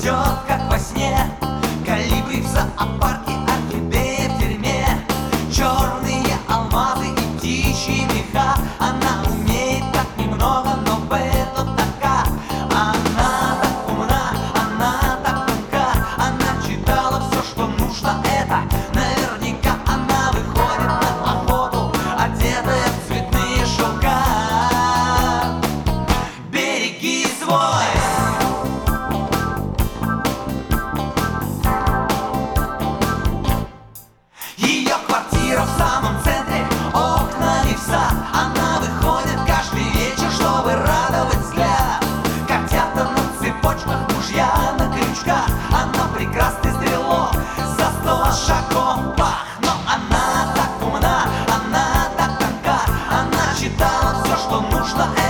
идет, как во сне. Колибри в зоопарке, орхидея в тюрьме, черные алмазы и птичьи меха. Она умеет так немного, но в этом така. Она так умна, она так тонка. Она читала все, что нужно, это наверняка. Она выходит на охоту, одетая в цветные шелка. Береги свой. Ее квартира в самом центре, окнами в сад. Она выходит каждый вечер, чтобы радовать взгляд. Котята на цепочках, мужья на крючках. Она прекрасный стрелок, за 100 шагов пах. Но она так умна, она так тонка. Она читала все, что нужно.